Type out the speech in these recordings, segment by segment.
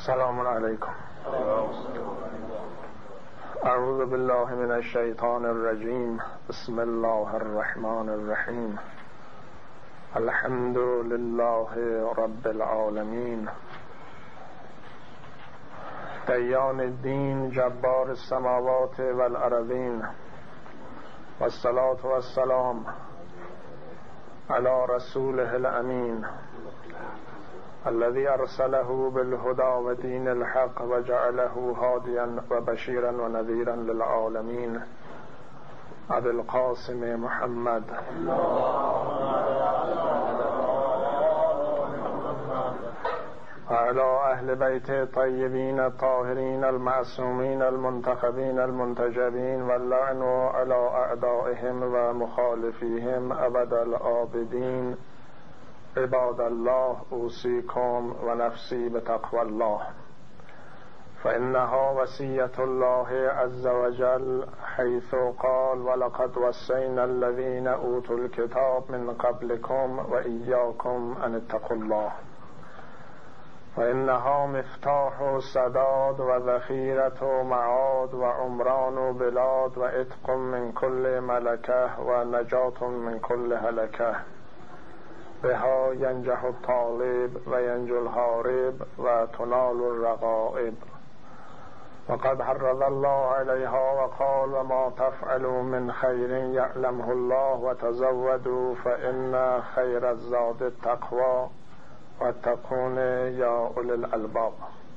السلام علیکم. اعوذ بالله من الشیطان الرجیم. بسم الله الرحمن الرحیم. الحمد لله رب العالمین. دیان الدین جبار السماوات والارضین. والصلاة والسلام على رسوله الامین الذي أرسله بالهدى ودين الحق وجعله هاديا وبشيرا ونذيرا للعالمين أبي القاسم محمد وعلى أهل بيت الطيبين الطاهرين المعصومين المنتخبين المنتجبين واللعن على أعدائهم ومخالفيهم أبد الآبدين. عباد الله اوصيكم ونفسي بتقوى الله فإنها وصية الله عز وجل حيث قال ولقد وصينا الذين أوتوا الكتاب من قبلكم وإياكم أن اتقوا الله فإنها مفتاح سداد وذخيرة معاد وعمران بلاد وعتق من كل ملكة ونجاة من كل هلكة. بها ینجح الطالب و ینجو الحارب و تنال الرغائب. وقد حرض الله عليها وقال وما تفعلوا من خير يعلمه الله وتزودوا فإن خير الزاد التقوى واتقون يا أولي الألباب.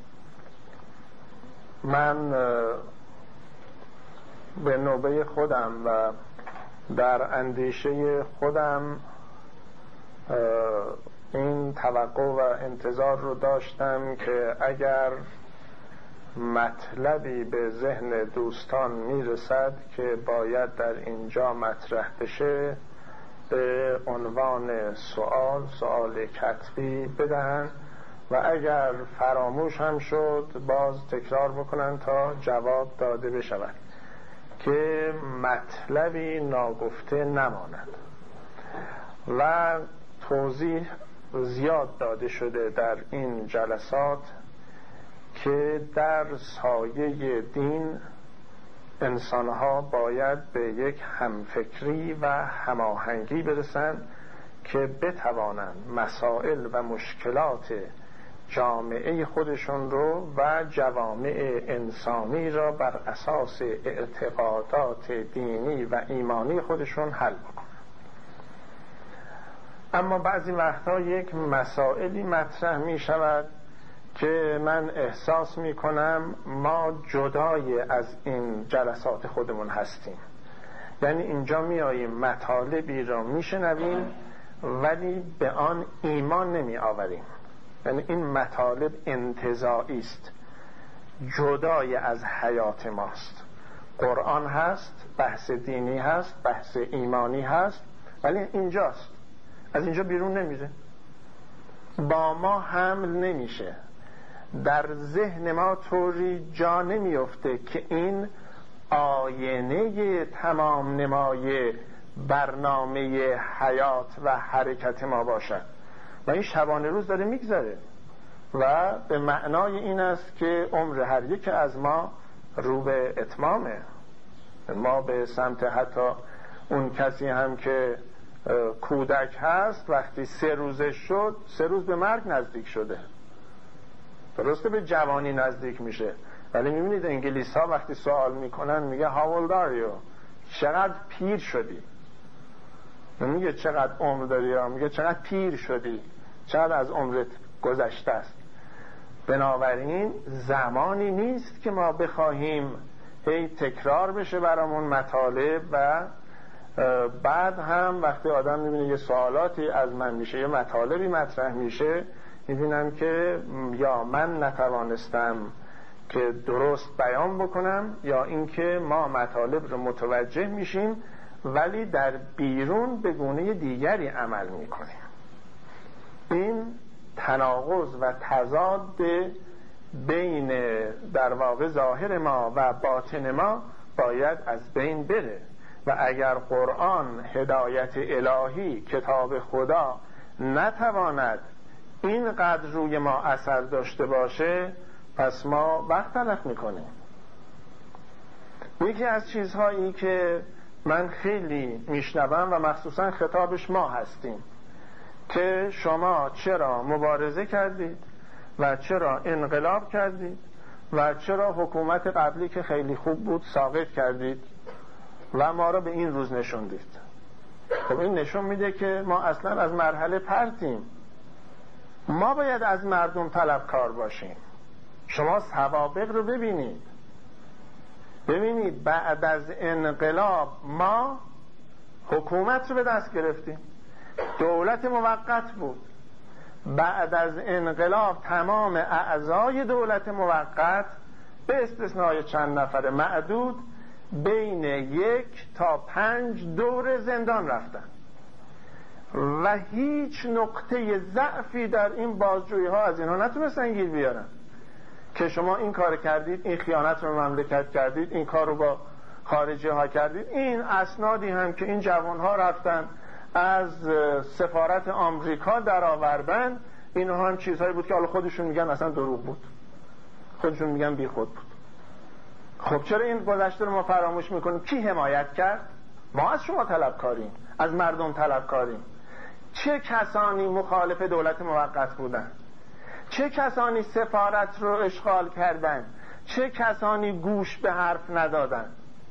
من به نوبه خودم و در اندیشه خودم این توقع و انتظار رو داشتم که اگر مطلبی به ذهن دوستان میرسد که باید در اینجا مطرح بشه به عنوان سوال کتبی بدهن و اگر فراموش هم شد باز تکرار بکنن تا جواب داده بشود که مطلبی ناگفته نماند. و توضیح زیاد داده شده در این جلسات که در سایه دین انسانها باید به یک همفکری و هماهنگی برسند که بتوانند مسائل و مشکلات جامعه خودشون رو و جوامع انسانی را بر اساس اعتقادات دینی و ایمانی خودشون حل بکنند. اما بعضی وقتا یک مسائلی مطرح می شود که من احساس می کنم ما جدای از این جلسات خودمون هستیم. یعنی اینجا می آییم مطالبی را می شنویم ولی به آن ایمان نمی آوریم. یعنی این مطالب انتزاعی است، جدای از حیات ماست. قرآن هست، بحث دینی هست، بحث ایمانی هست، ولی اینجاست، از اینجا بیرون نمیره، با ما حمل نمیشه، در ذهن ما طوری جا نمیفته که این آینه تمام نمای برنامه حیات و حرکت ما باشد و این شبانه روز داره میگذره و به معنای این است که عمر هر یک از ما رو به اتمامه. ما به سمت حتی اون کسی هم که کودک هست وقتی 3 روزه شد 3 روز به مرگ نزدیک شده، درسته به جوانی نزدیک میشه، ولی میبینید انگلیس ها وقتی سوال میکنن میگه how old are you، چقدر پیر شدی، نمیگه چقدر عمر داری، میگه چقدر پیر شدی، چقدر از عمرت گذشته است. بنابراین زمانی نیست که ما بخواهیم هی تکرار بشه برامون مطالب و بعد هم وقتی آدم میبینه یه سوالاتی از من میشه، یه مطالبی مطرح میشه، میبینم که یا من نتوانستم که درست بیان بکنم یا اینکه ما مطالب رو متوجه میشیم ولی در بیرون به گونه دیگری عمل میکنیم. این تناقض و تضاد بین در واقع ظاهر ما و باطن ما باید از بین بره و اگر قرآن هدایت الهی کتاب خدا نتواند اینقدر روی ما اثر داشته باشه پس ما وقت تلف میکنیم. یکی از چیزهایی که من خیلی میشنوم و مخصوصا خطابش ما هستیم که شما چرا مبارزه کردید و چرا انقلاب کردید و چرا حکومت قبلی که خیلی خوب بود ساقط کردید و ما را به این روز نشوندید. خب این نشون میده که ما اصلا از مرحله پرتیم. ما باید از مردم طلبکار باشیم. شما سوابق رو ببینید بعد از انقلاب ما حکومت رو به دست گرفتیم، دولت موقت بود. بعد از انقلاب تمام اعضای دولت موقت به استثنای چند نفر معدود بین 1 تا 5 دور زندان رفتن و هیچ نقطه ضعفی در این بازجویی ها از اینها نتونستن گیر بیارن که شما این کار کردید، این خیانت رو مملکت کردید، این کار رو با خارجی ها کردید. این اسنادی هم که این جوان ها رفتن از سفارت آمریکا در آوردن، اینها هم چیزهایی بود که حالا خودشون میگن اصلا دروغ بود، خودشون میگن بی خود بود. خب چرا این گذشته رو ما فراموش میکنیم؟ کی حمایت کرد؟ ما از شما طلبکاریم، از مردم طلبکاریم. چه کسانی مخالف دولت موقت بودن؟ چه کسانی سفارت رو اشغال کردن؟ چه کسانی گوش به حرف ندادن؟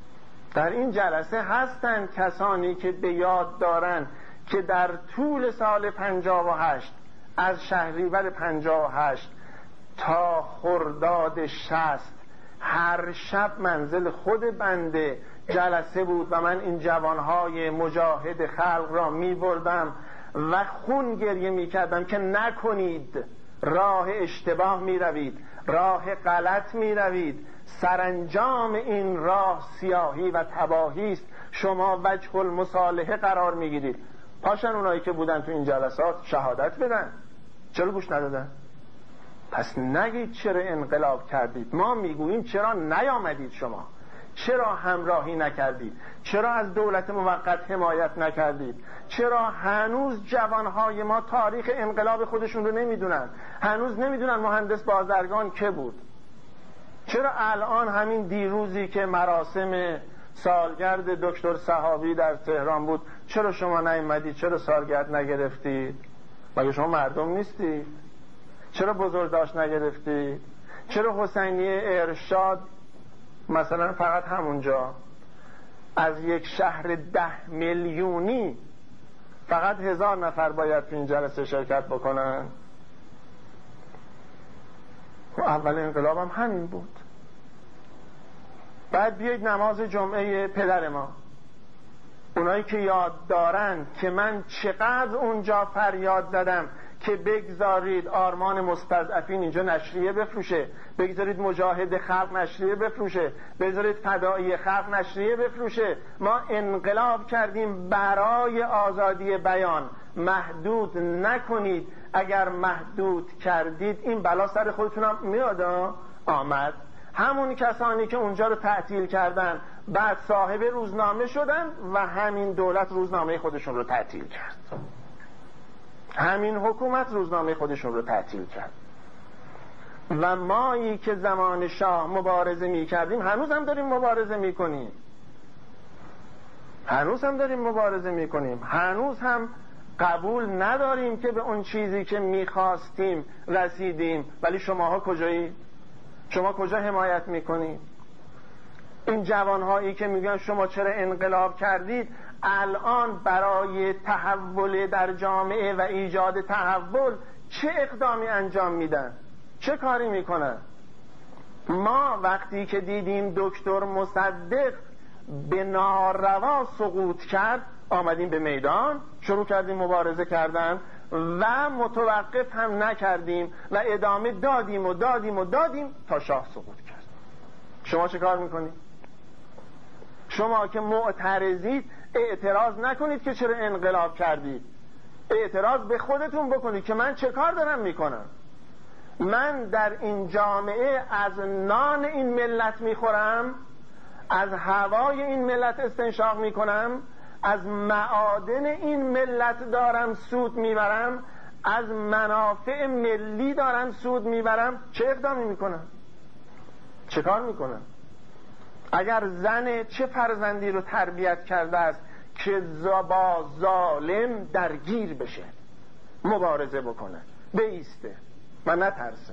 در این جلسه هستن کسانی که به یاد دارن که در طول سال 58 از شهریور 58 تا خرداد 60 هر شب منزل خود بنده جلسه بود و من این جوانهای مجاهد خلق را می بردم و خون گریه می کردم که نکنید، راه اشتباه می روید، راه غلط می روید، سرانجام این راه سیاهی و تباهی است، شما وجه المصالحه قرار می گیرید. پاشن اونایی که بودن تو این جلسات شهادت بدن. چرا گوش ندادن؟ پس نگید چرا انقلاب کردید، ما میگوییم چرا نیامدید شما، چرا همراهی نکردید، چرا از دولت موقت حمایت نکردید، چرا هنوز جوانهای ما تاریخ انقلاب خودشون رو نمیدونن، هنوز نمیدونن مهندس بازرگان که بود، چرا الان همین دیروزی که مراسم سالگرد دکتر صحابی در تهران بود چرا شما نیامدید، چرا سالگرد نگرفتید؟ مگه شما مردم نیستید؟ چرا بزرگداشت نگرفتید؟ چرا حسینیه ارشاد مثلا فقط همونجا از یک شهر 10 میلیونی فقط 1000 نفر باید تو این جلسه شرکت بکنن؟ و اول انقلاب هم همین بود. بعد بیایید نماز جمعه پدر ما، اونایی که یاد دارن که من چقدر اونجا فریاد زدم که بگذارید آرمان مستضعفین اینجا نشریه بفروشه، بگذارید مجاهد خلق نشریه بفروشه، بگذارید فدایی خلق نشریه بفروشه. ما انقلاب کردیم برای آزادی بیان. محدود نکنید. اگر محدود کردید این بلا سر خودتون هم میاد. آمد همون کسانی که اونجا رو تعطیل کردن بعد صاحب روزنامه شدن و همین دولت روزنامه خودشون رو تعطیل کرد، همین حکومت روزنامه خودشون رو تعطیل کرد. و مایی که زمان شاه مبارزه می کردیم هنوز هم داریم مبارزه می کنیم، هنوز هم قبول نداریم که به اون چیزی که می خواستیم رسیدیم. ولی شماها کجایید؟ شما کجا حمایت می کنید؟ این جوانهایی که میگن شما چرا انقلاب کردید الان برای تحول در جامعه و ایجاد تحول چه اقدامی انجام میدن؟ چه کاری میکنن؟ ما وقتی که دیدیم دکتر مصدق به ناروا سقوط کرد آمدیم به میدان، شروع کردیم مبارزه کردن و متوقف هم نکردیم و ادامه دادیم تا شاه سقوط کرد. شما چه کار میکنید؟ شما که معترضید اعتراض نکنید که چرا انقلاب کردید، اعتراض به خودتون بکنید که من چه کار دارم میکنم. من در این جامعه از نان این ملت میخورم، از هوای این ملت استنشاق میکنم، از معادن این ملت دارم سود میبرم، از منافع ملی دارم سود میبرم. چه اقدامی میکنم؟ چه کار میکنن؟ اگر زن چه فرزندی رو تربیت کرده است که با ظالم درگیر بشه، مبارزه بکنه، بایسته و نترسه.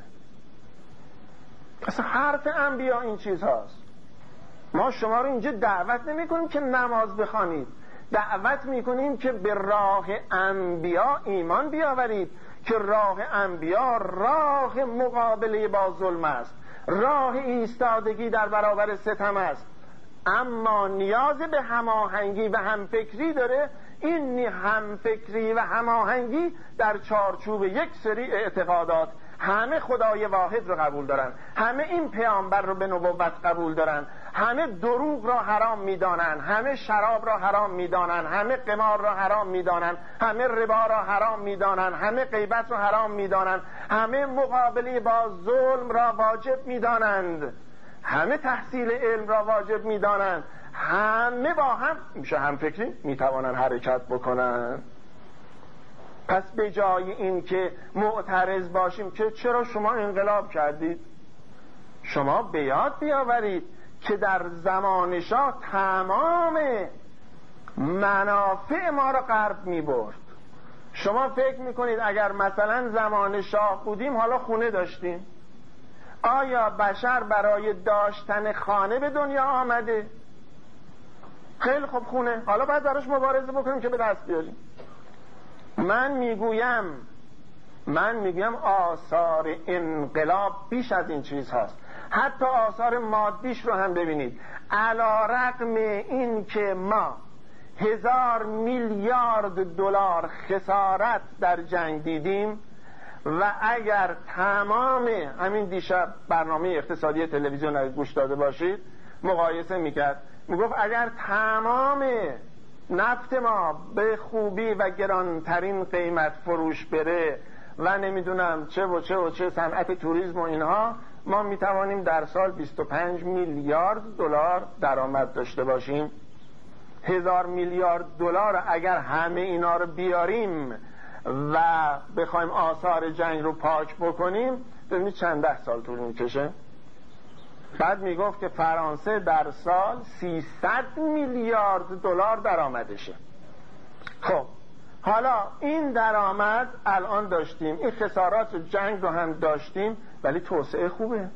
اصلا حرف انبیا این چیز هاست. ما شما رو اینجا دعوت نمی کنیم که نماز بخوانید، دعوت می کنیم که به راه انبیا ایمان بیاورید که راه انبیا راه مقابله با ظلم است، راه ایستادگی در برابر ستم است، اما نیاز به هماهنگی و همفکری داره. این همفکری و هماهنگی در چارچوب یک سری اعتقادات. همه خدای واحد رو قبول دارن، همه این پیامبر رو به نبوت قبول دارن، همه دروغ را حرام میدانن، همه شراب را حرام میدانن، همه قمار را حرام میدانن، همه ربا را حرام میدانن، همه غیبت را حرام میدانن، همه مقابله با ظلم را واجب میدانند، همه تحصیل علم را واجب میدانند، همه با هم میشه هم فکری میتوانن حرکت بکنن. پس به جای این که معترض باشیم که چرا شما انقلاب کردید، شما به یاد بیاورید که در زمان شاه تمام منافع ما را غرب میبرد. شما فکر میکنید اگر مثلا زمان شاه بودیم حالا خونه داشتیم؟ آیا بشر برای داشتن خانه به دنیا آمده؟ خیلی خوب خونه، حالا باید براش مبارزه بکنیم که به دست بیاریم. من میگویم آثار انقلاب بیش از این چیز هست. حتی آثار مادیش رو هم ببینید. علی‌رغم این که ما 1000 میلیارد دلار خسارت در جنگ دیدیم و اگر تمام همین دیشب برنامه اقتصادی تلویزیون رو گوش داده باشید مقایسه میکرد، میگفت اگر تمام نفت ما به خوبی و گرانترین قیمت فروش بره و نمیدونم چه و چه و چه صنعت توریسم و اینها، ما میتوانیم در سال 25 میلیارد دلار درآمد داشته باشیم. 1000 میلیارد دلار اگر همه اینا رو بیاریم و بخوایم آثار جنگ رو پاک بکنیم، ببینید چند ده سال طول میکشه. بعد میگفت که فرانسه در سال 300 میلیارد دلار درآمدشه. خب حالا این درآمد الان داشتیم، این خسارات جنگ رو هم داشتیم، ولی توسعه خوبه،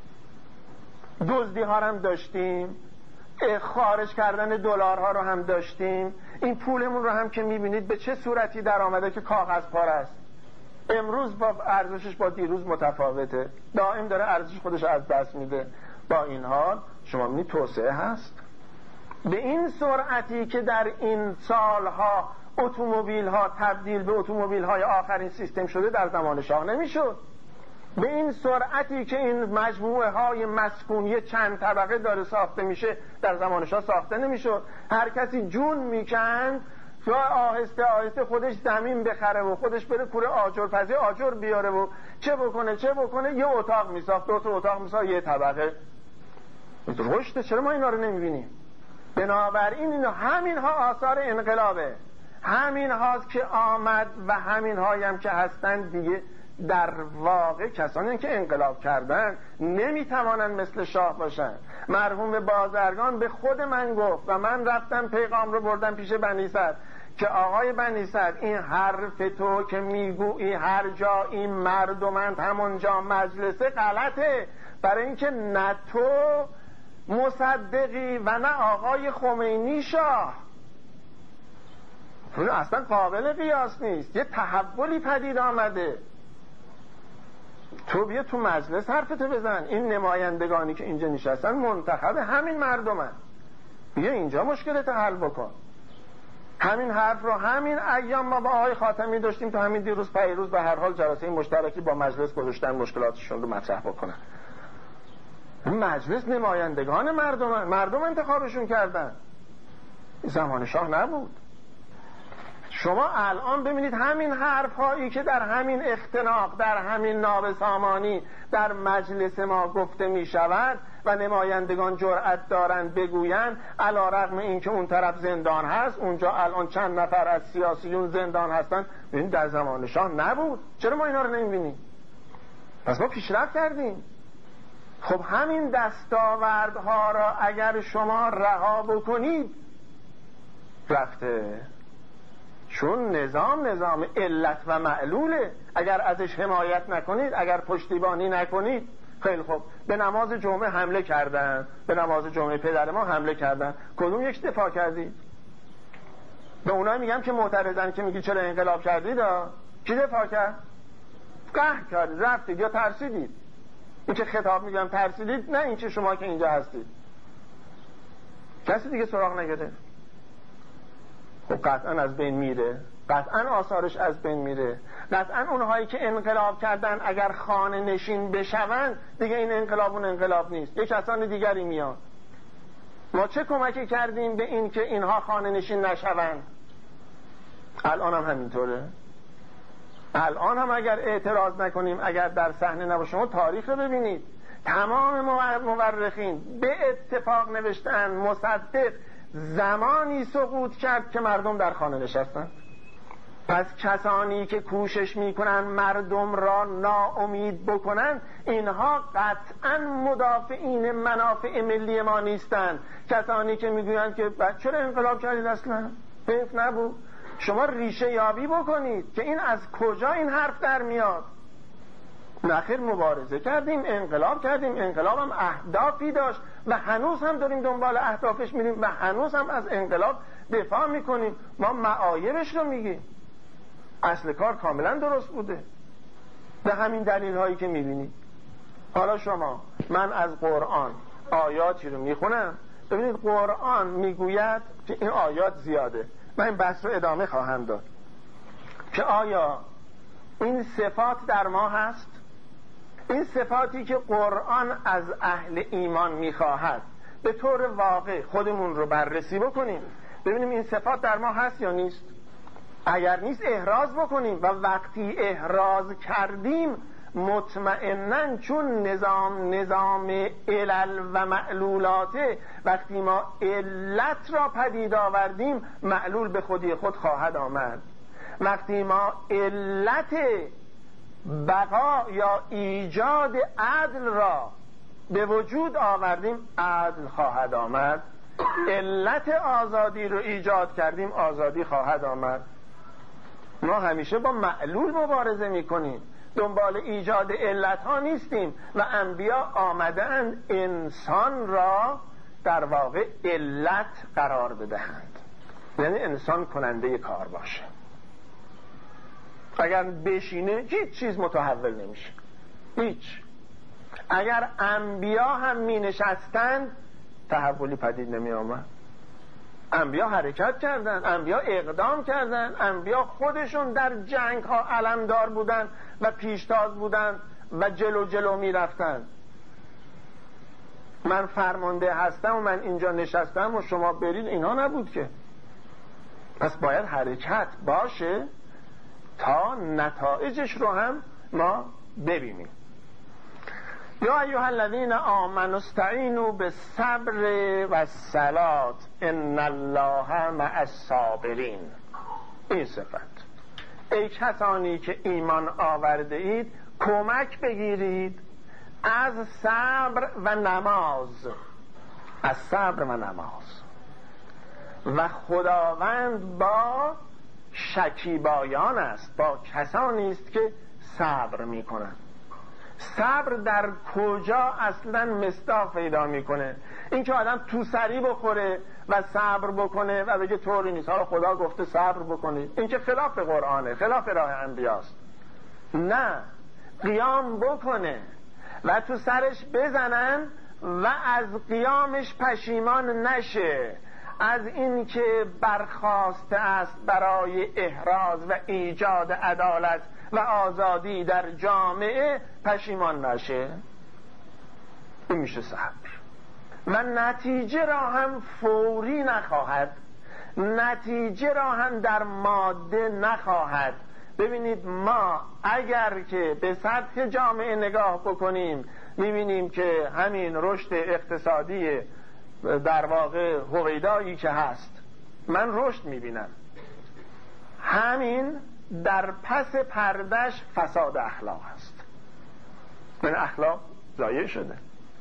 دزدی ها هم داشتیم، خارج کردن دلارها رو هم داشتیم، این پولمون رو هم که میبینید به چه صورتی درآمده که کاغذ پاره است. امروز با ارزشش با دیروز متفاوته، دائم داره ارزش خودش از دست میده. با این حال شما میبینید توسعه هست. به این سرعتی که در این سالها اتومبیل ها تبدیل به اتومبیل های آخرین سیستم شده در زمان شاه نمیشد. به این سرعتی که این مجموعه های مسکونی چند طبقه داره ساخته میشه در زمان شاه ساخته نمیشد. هر کسی جون میکند و آهسته آهسته خودش زمین بخره و خودش بره کوره آجرپزی آجر بیاره و چه بکنه یه اتاق میساخت، 2 تا اتاق میساخت، یه طبقه. رشد چرا ما اینا رو نمیبینیم؟ بنابراین اینا همین ها آثار انقلابه، همین هاست که آمد و همین هایی هم که هستن دیگه. در واقع کسانی که انقلاب کردن نمیتوانن مثل شاه باشن. مرحوم بازرگان به خود من گفت و من رفتم پیغام رو بردم پیش بنی صدر که آقای بنی صدر، این حرف تو که میگویی هر جا این مردمند همونجا مجلسه غلطه، برای اینکه نه تو مصدقی و نه آقای خمینی شاه. اصلا قابل قیاس نیست، یه تحولی پدید آمده. تو بیا تو مجلس حرفتو بزن. این نمایندگانی که اینجا نشستن منتخب همین مردمن، بیا اینجا مشکلت حل بکن. همین حرف رو همین ایام ما با آقای خاتمی داشتیم، تا همین دیروز پیروز به هر حال جلسه مشترکی با مجلس گذاشتن مشکلاتشون رو مطرح بکنن. مجلس نمایندگان مردمن، مردم انتخابشون کردن، زمان شاه نبود. شما الان ببینید همین حرف هایی که در همین اختناق، در همین نابسامانی در مجلس ما گفته می شود و نمایندگان جرأت دارن بگوین، علی‌رغم این که اون طرف زندان هست، اونجا الان چند نفر از سیاسیون زندان هستن، ببینید در زمان شاه نبود. چرا ما اینا رو نمی بینیم؟ پس ما پیشرفت کردیم. خب همین دستاوردها را اگر شما رها بکنید رفته، چون نظام علت و معلوله. اگر ازش حمایت نکنید، اگر پشتیبانی نکنید، خیلی خوب به نماز جمعه حمله کردن، به نماز جمعه پدر ما حمله کردن، کدوم یک دفاع کردید؟ به اونایی میگم که معترضن که میگی چرا انقلاب کردید، کی دفاع کرد؟ قهر کردید، رفتید یا ترسیدید. این که خطاب میگم ترسیدید، نه این که شما که اینجا هستید کسی دیگه سراغ نگرفت. خب قطعا از بین میره، قطعا آثارش از بین میره. قطعا اونهایی که انقلاب کردن اگر خانه نشین بشون دیگه این انقلاب اون انقلاب نیست، یک کسان دیگری میاد. ما چه کمکی کردیم به این که اینها خانه نشین نشون؟ الان هم همینطوره. الان هم اگر اعتراض نکنیم، اگر در صحنه نباشیم، تاریخ رو ببینید، تمام مورخین به اتفاق نوشتن مصدق زمانی سقوط کرد که مردم در خانه نشستن. پس کسانی که کوشش میکنن مردم را ناامید بکنن، اینها قطعا مدافعین منافع ملی ما نیستن. کسانی که میگویند که چرا انقلاب کردید، اصلا حیف نبود، شما ریشه یابی بکنید که این از کجا این حرف در میاد. نخیر، مبارزه کردیم، انقلاب کردیم، انقلاب هم اهدافی داشت و هنوز هم داریم دنبال اهدافش میریم و هنوز هم از انقلاب دفاع میکنیم. ما معایبش رو میگیم، اصل کار کاملا درست بوده به همین دلیل هایی که میبینید. حالا شما، من از قرآن آیاتی رو میخونم، ببینید قرآن میگوید که این آیات زیاده، من این بحث رو ادامه خواهم داد که آیا این صفات در ما هست؟ این صفاتی که قرآن از اهل ایمان میخواهد به طور واقع خودمون رو بررسی بکنیم، ببینیم این صفات در ما هست یا نیست. اگر نیست احراز بکنیم و وقتی احراز کردیم مطمئناً چون نظام علل و معلولاته، وقتی ما علت را پدید آوردیم معلول به خودی خود خواهد آمد. وقتی ما علت بقا یا ایجاد عدل را به وجود آوردیم عدل خواهد آمد. علت آزادی رو ایجاد کردیم آزادی خواهد آمد. ما همیشه با معلول مبارزه میکنیم، دنبال ایجاد علت ها نیستیم و انبیا آمدند انسان را در واقع علت قرار بدهند، یعنی انسان کننده کار باشه. اگر بشینه هیچ چیز متحول نمیشه، هیچ. اگر انبیا هم می نشستند تحولی پدید نمی آمد. انبیا حرکت کردن، انبیا اقدام کردن، انبیا خودشون در جنگ ها علمدار بودن و پیشتاز بودن و جلو می رفتن. من فرمانده هستم و من اینجا نشستم و شما برید، اینا نبود که. پس باید حرکت باشه تا نتایجش رو هم ما ببینیم. یا ایها الذین آمنوا استعینوا بالصبر والصلاة ان الله مع الصابرین. این صفت، ای کسانی که ایمان آورده اید کمک بگیرید از صبر و نماز، از صبر و نماز. و خداوند با شکیبایان است، با کسانی است که صبر میکنند. صبر در کجا اصلا مصداق پیدا میکنه؟ این که آدم تو سری بخوره و صبر بکنه و بگه طوری نیست، حالا خدا گفته صبر بکنید، این که خلاف قرآنه، خلاف راه انبیاست. نه، قیام بکنه و تو سرش بزنن و از قیامش پشیمان نشه، از این که برخاسته است برای احراز و ایجاد عدالت و آزادی در جامعه پشیمان نشه. این میشه صبر. و نتیجه را هم فوری نخواهد، نتیجه را هم در ماده نخواهد. ببینید ما اگر که به سطح جامعه نگاه بکنیم میبینیم که همین رشد اقتصادی در واقع هویدایی که هست، من رشد میبینم، همین در پس پردش فساد اخلاق هست. من اخلاق ضایع شده.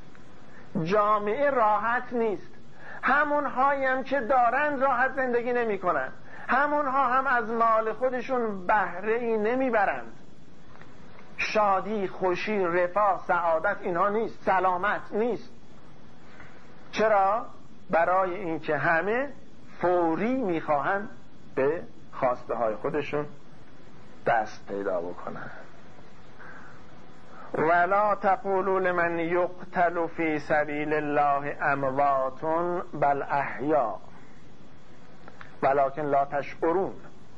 جامعه راحت نیست. همون هایی هم که دارن راحت زندگی نمی کنن، همون ها هم از مال خودشون بهره ای نمی برند. شادی، خوشی، رفاه، سعادت اینها نیست، سلامت نیست. چرا؟ برای اینکه همه فوری میخواهند به خواسته های خودشون دست پیدا بکنن. ولا تقولوا لمن یقتل فی سبیل الله اموات بل احیاء ولکن لا تشعرون.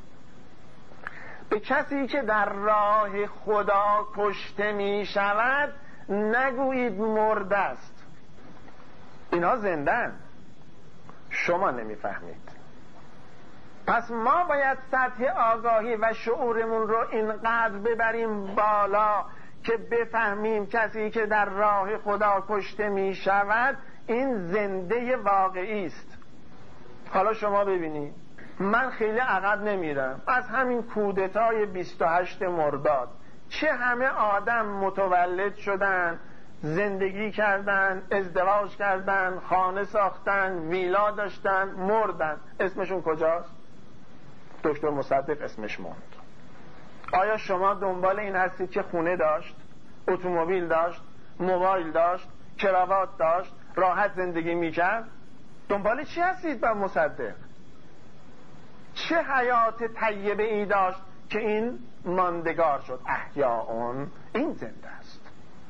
به کسی که در راه خدا کشته می شود نگویید مرده است، اینها زندن، شما نمیفهمید. پس ما باید سطح آگاهی و شعورمون رو اینقدر ببریم بالا که بفهمیم کسی که در راه خدا کشته می شود این زنده واقعی است. حالا شما ببینید، من خیلی عقب نمیرم، از همین کودتای 28 مرداد چه همه آدم متولد شدن، زندگی کردن، ازدواج کردن، خانه ساختن، ویلا داشتن، مردن. اسمشون کجاست؟ دکتر مصدق اسمش موند. آیا شما دنبال این هستید که خونه داشت، اتومبیل داشت، موبایل داشت، کراوات داشت، راحت زندگی میکرد؟ دنبال چی هستید با مصدق؟ چه حیات طیبه ای داشت که این ماندگار شد؟ احیاء، این زنده است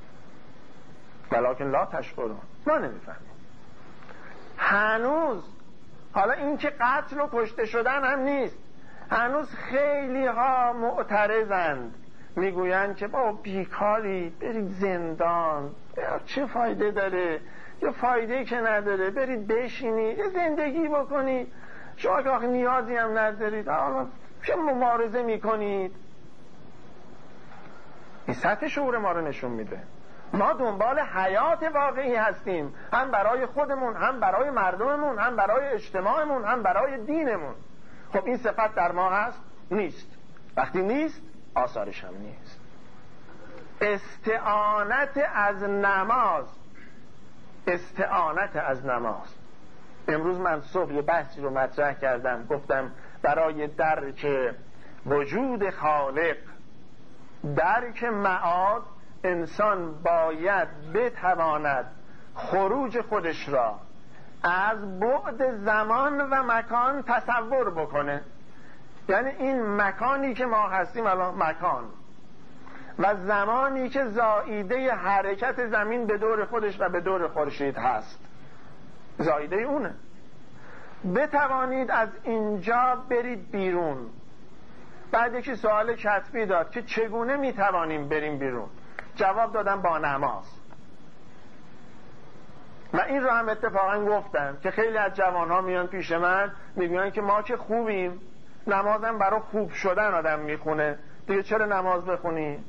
ولکن لا تشعرون. ما نمیفهمیم هنوز. حالا این که قتل و کشته شدن هم نیست، هنوز خیلی ها معترضند، میگویند که با بیکاری برید زندان، چه فایده داره؟ یه فایده که نداره، برید بشینید یه زندگی بکنید، شما که آخه نیازی هم ندارید، حالا چه مبارزه میکنید؟ این سطح شعور ما رو نشون میده. ما دنبال حیات واقعی هستیم، هم برای خودمون، هم برای مردممون، هم برای اجتماعمون، هم برای دینمون. خب این صفت در ما هست؟ نیست. وقتی نیست آثارش هم نیست. استعانت از نماز، استعانت از نماز. امروز من صبح یه بحثی رو مطرح کردم، گفتم برای درک وجود خالق، درک معاد، انسان باید بتواند خروج خودش را از بعد زمان و مکان تصور بکنه. یعنی این مکانی که ما هستیم الان مکان و زمانی که زائیده حرکت زمین به دور خودش و به دور خورشید هست، زائیده اونه. بتوانید از اینجا برید بیرون. بعد یکی سوال کتبی داد که چگونه میتوانیم بریم بیرون؟ جواب دادم با نماز. و این رو هم اتفاقا گفتم که خیلی از جوانها میان پیش من میگن که ما که خوبیم، نمازم برای خوب شدن آدم میخونه، دیگه چرا نماز بخونی؟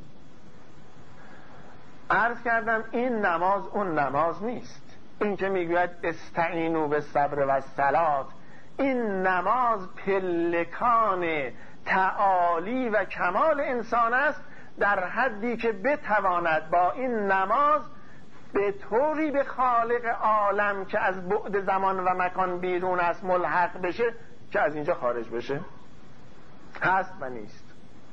عرض کردم این نماز اون نماز نیست. این که میگوید استعینوا بالصبر و الصلاة، این نماز پلکان تعالی و کمال انسان است، در حدی که بتواند با این نماز به طوری به خالق عالم که از بعد زمان و مکان بیرون است ملحق بشه که از اینجا خارج بشه. هست و نیست.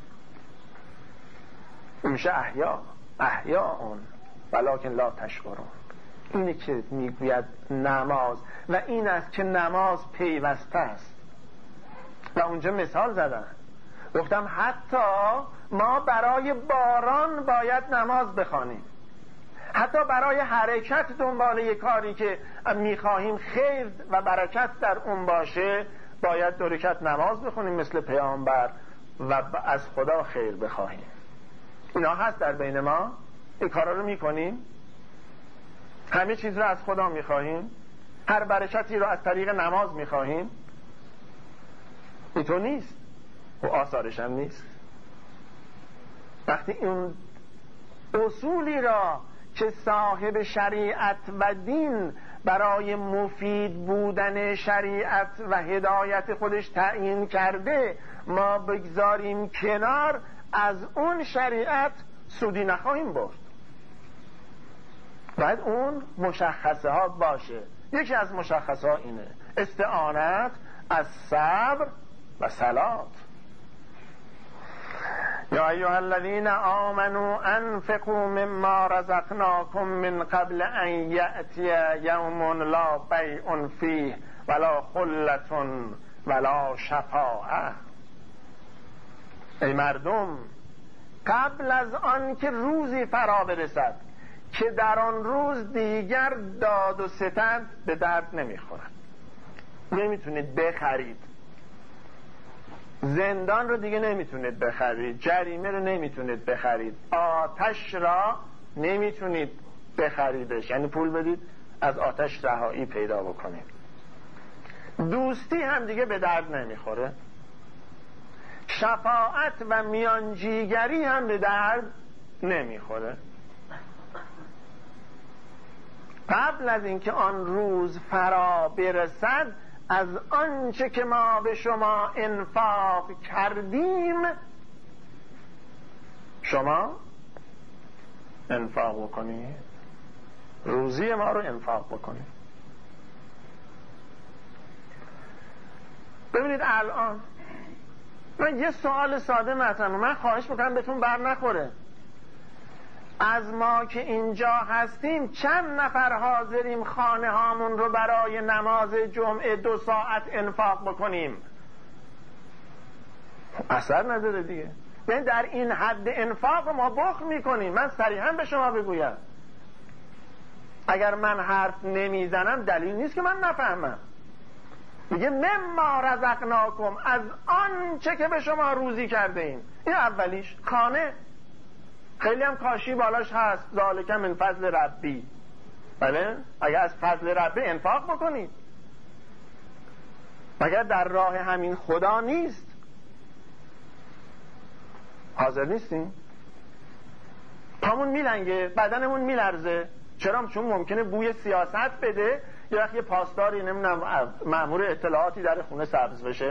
میشه احیاء اون ولکن لا تشعرون. اینه که میگوید نماز، و این است که نماز پیوسته است. و اونجا مثال زدن، گفتم حتی ما برای باران باید نماز بخوانیم، حتی برای حرکت دنبال یک کاری که میخواهیم خیر و برکت در اون باشه باید 2 رکعت نماز بخونیم مثل پیامبر و از خدا خیر بخواهیم. اینا هست در بین ما؟ این کارا رو میکنیم؟ همه چیز رو از خدا میخواهیم؟ هر برکتی رو از طریق نماز میخواهیم؟ اینطور نیست و آثارش هم نیست. وقتی اون اصولی را که صاحب شریعت و دین برای مفید بودن شریعت و هدایت خودش تعیین کرده ما بگذاریم کنار، از اون شریعت سودی نخواهیم برد. باید اون مشخصه ها باشه. یکی از مشخصه ها اینه استعانت از صبر و صلات. یا ایها الذین آمنوا انفقوا مما رزقناکم من قبل ان یأتی یوم لا بیع فیه ولا خلة ولا شفاعة. ای مردم، قبل از آن که روزی فرا برسد که در آن روز دیگر داد و ستد به درد نمیخورد، نمیتونید بخرید، زندان رو دیگه نمیتونید بخرید، جریمه رو نمیتونید بخرید، آتش را نمیتونید بخریدش، یعنی پول بدید از آتش رهایی پیدا بکنید، دوستی هم دیگه به درد نمیخوره، شفاعت و میانجیگری هم به درد نمیخوره. قبل از اینکه آن روز فرا برسد از آنچه که ما به شما انفاق کردیم شما انفاق بکنید، روزی ما رو انفاق بکنید. ببینید الان من یه سوال ساده مطرحم، من خواهش میکنم بهتون بر نخوره. از ما که اینجا هستیم چند نفر حاضریم خانه هامون رو برای نماز جمعه 2 ساعت انفاق بکنیم؟ اثر نداره دیگه. یعنی در این حد انفاق ما بخل میکنیم. من صریحا به شما بگویم اگر من حرف نمیزنم دلیل نیست که من نفهمم. میگه مما رزقناکم، از آنچه که به شما روزی کرده ایم. این اولیش خانه، خیلی هم کاشی بالاش هست، ذالک من فضل ربی. بله، اگر از فضل ربی انفاق بکنید، مگر در راه همین خدا نیست؟ حاضر نیستیم؟ پامون میلنگه، بدنمون میلرزه. چرا؟ چون ممکنه بوی سیاست بده، یه وقت یه پاسداری نمیدونم مأمور اطلاعاتی در خونه سبز بشه.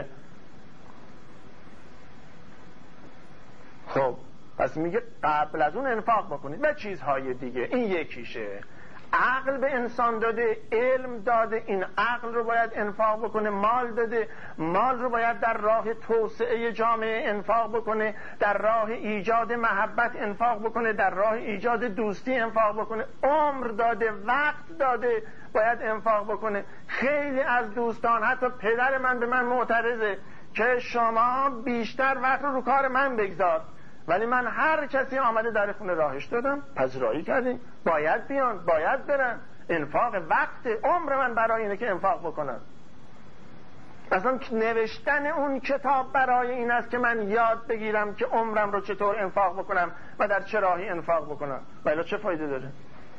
خب پس میگه قبل از اون انفاق بکنید و چیزهای دیگه. این یکیشه. عقل به انسان داده، علم داده، این عقل رو باید انفاق بکنه. مال داده، مال رو باید در راه توسعه جامعه انفاق بکنه، در راه ایجاد محبت انفاق بکنه، در راه ایجاد دوستی انفاق بکنه. عمر داده، وقت داده، باید انفاق بکنه. خیلی از دوستان، حتی پدر من به من معترضه که شما بیشتر وقت رو کار من بگذار، ولی من هر کسی آمده در خونه راهش دادم، پذیرایی کردیم، باید بیان، باید برن. انفاق وقت عمر من برای اینه که انفاق بکنم. اصلا نوشتن اون کتاب برای این است که من یاد بگیرم که عمرم رو چطور انفاق بکنم و در چه راهی انفاق بکنم. ولی چه فایده داره؟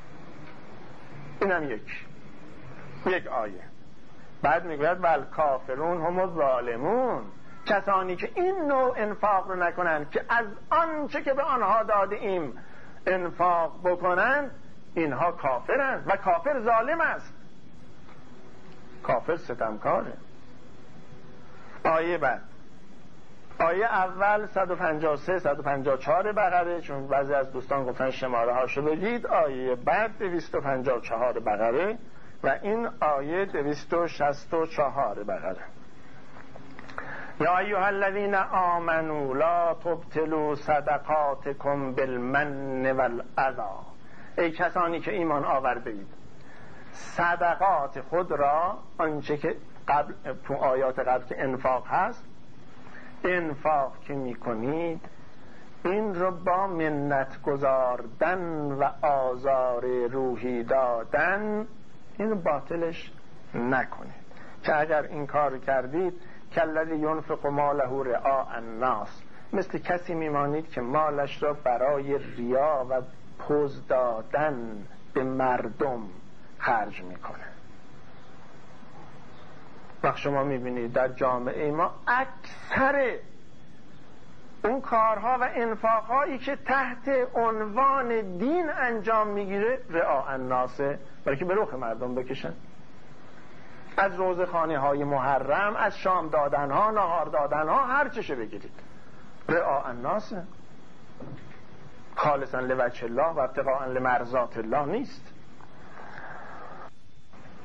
اینم یک آیه. بعد میگوید ول کافرون هم الظالمون، کسانی که این نوع انفاق رو نکنند که از آنچه که به آنها داده ایم انفاق بکنند، اینها کافرند و کافر ظالم است، کافر ستمکاره. آیه بعد، آیه اول 153 154 بقره، چون بعضی از دوستان گفتن شماره هاشو بگید. آیه بعد 254 بقره و این آیه 264 بقره. یا ایها الذین آمنوا لا تبطلوا صدقاتکم بالمن والاذی. ای کسانی که ایمان آورده اید، صدقات خود را، آنچه که قبل تو آیات قبل که انفاق هست، انفاق که میکنید این رو با منت گذاردن و آزار روحی دادن این رو باطلش نکنید. که اگر این کار کردید کالذی ینفق ماله رئاء الناس، مثل کسی میمانید که مالش را برای ریا و پوز دادن به مردم خرج میکنه. وقت شما میبینید در جامعه ما اکثر اون کارها و انفاقهایی که تحت عنوان دین انجام میگیره رئاء الناسه، برای که به رخ مردم بکشن. از روزخانه های محرم، از شام دادن ها، نهار دادن ها، هر چشه بگیرید رئاء الناسه، خالصا لوجه الله و ابتغاء لمرضات الله نیست.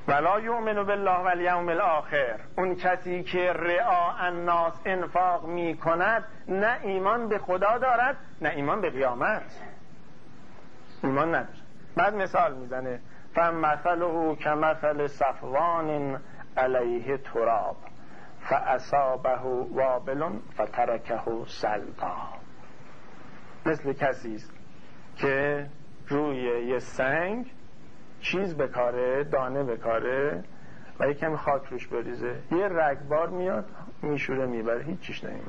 ولا یؤمن بالله والیوم الاخر، اون کسی که رعاء الناس انفاق می کند نه ایمان به خدا دارد نه ایمان به قیامت، ایمان نداره. بعد مثال میزنه فمثله کمثل صفوان علیه تراب فاصابه وابل فترکه صلدا، مثل کسی است که روی یه سنگ چیز بکاره، دانه بکاره و یکم خاک روش بریزه، یه رگبار میاد میشوره میبره، هیچ چیش نمیمونه.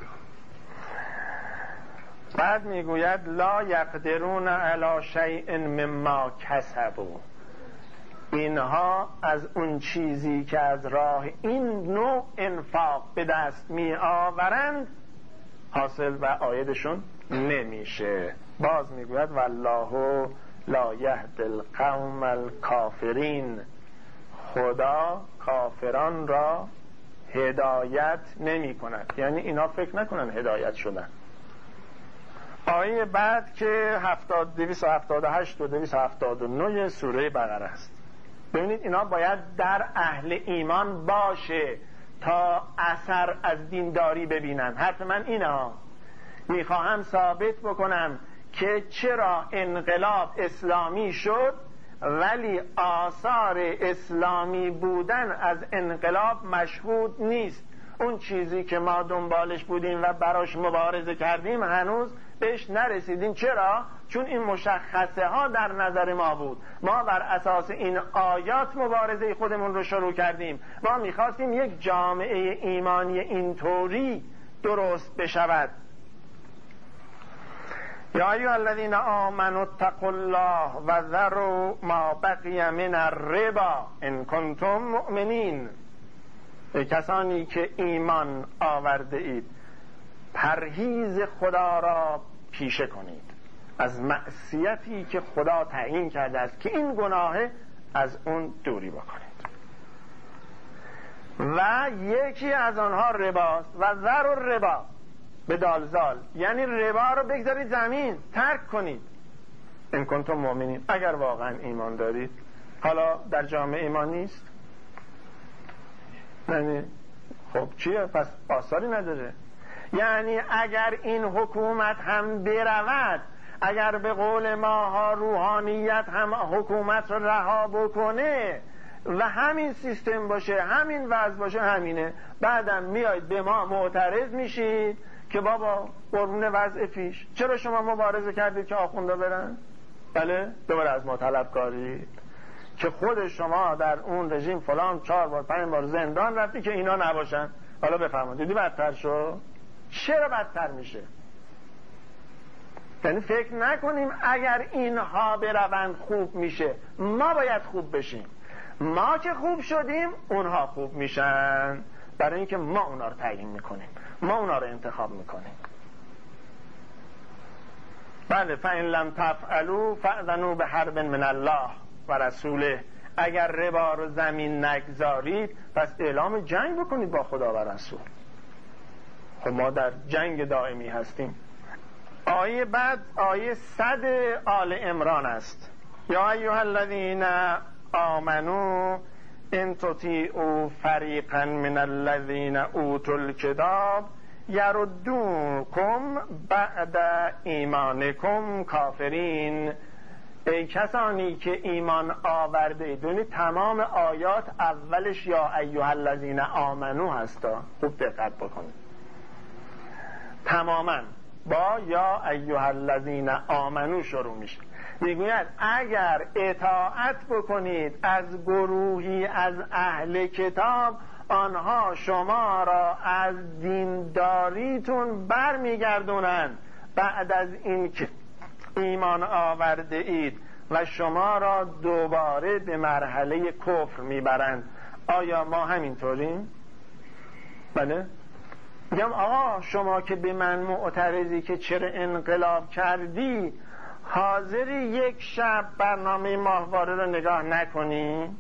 بعد میگوید لا یقدرون علی شیء مما کسبوا، اینها از اون چیزی که از راه این نوع انفاق به دست می آورند حاصل و عایدشون نمیشه. باز میگوید والله لا یهدی القوم الکافرین، خدا کافران را هدایت نمی کند، یعنی اینا فکر نکنن هدایت شدن. آیه بعد که 278 و 279 سوره بقره است. ببینید اینا باید در اهل ایمان باشه تا اثر از دینداری ببینن. حرف من اینه ها، میخواهم ثابت بکنم که چرا انقلاب اسلامی شد ولی آثار اسلامی بودن از انقلاب مشهود نیست. اون چیزی که ما دنبالش بودیم و براش مبارزه کردیم هنوز بهش نرسیدیم. چرا؟ چون این مشخصه ها در نظر ما بود. ما بر اساس این آیات مبارزه خودمون رو شروع کردیم. ما میخواستیم یک جامعه ایمانی اینطوری درست بشود. یا ایها الذین آمنوا اتقوا الله و ذروا ما بقی من الربا ان کنتم مؤمنین، کسانی که ایمان آورده اید پرهیز خدا را پیشه کنید از معصیتی که خدا تعیین کرده است که این گناهه، از اون دوری بکنید. و یکی از آنها رباست و ذر الربا به دالزال، یعنی ربا رو بگذارید زمین، ترک کنید. ان کنتم مؤمنین، اگر واقعا ایمان دارید. حالا در جامعه ایمان نیست، یعنی خب چیه؟ پس آثاری نداره. یعنی اگر این حکومت هم برود، اگر به قول ماها روحانیت هم حکومت رو رها بکنه و همین سیستم باشه، همین وضع باشه، همینه، بعدم میاید به ما معترض میشید که بابا قربون وضع پیش چرا شما مبارزه کردید که آخونده برن؟ بله، دوباره از ما طلب کارید که خود شما در اون رژیم فلان 4 بار 5 بار زندان رفتی که اینا نباشن. حالا بفرمایید دیدی بدتر شد؟ چرا بدتر میشه؟ یعنی فکر نکنیم اگر اینها بروند خوب میشه، ما باید خوب بشیم. ما که خوب شدیم اونها خوب میشن، برای اینکه ما اونا رو تعیین میکنیم، ما اونا رو انتخاب میکنیم. بله، فإن لم تفعلوا فأذنوا بحرب من الله و رسوله، اگر ربا رو زمین نگذارید پس اعلام جنگ بکنید با خدا و رسول. خب ما در جنگ دائمی هستیم. آیه بعد آیه 100 آل عمران است. یا ایها الذین آمنوا ان تطیعوا فریقا من الذین اوتوا الکتاب یردوکم بعد ایمانکم کافرین. ای کسانی که ایمان آورده اید. ببینید تمام آیات اولش یا ایها الذین آمنو هستا، خوب دقت بکنید، تماما با یا ایها الذین آمنو شروع میشه. میگوید اگر اطاعت بکنید از گروهی از اهل کتاب، آنها شما را از دینداریتون برمیگردونند بعد از این که ایمان آورده اید و شما را دوباره به مرحله کفر میبرند. آیا ما همینطوریم؟ بله؟ میگم آقا شما که به من معترضی که چرا انقلاب کردی، حاضری یک شب برنامه ماهواره رو نگاه نکنی؟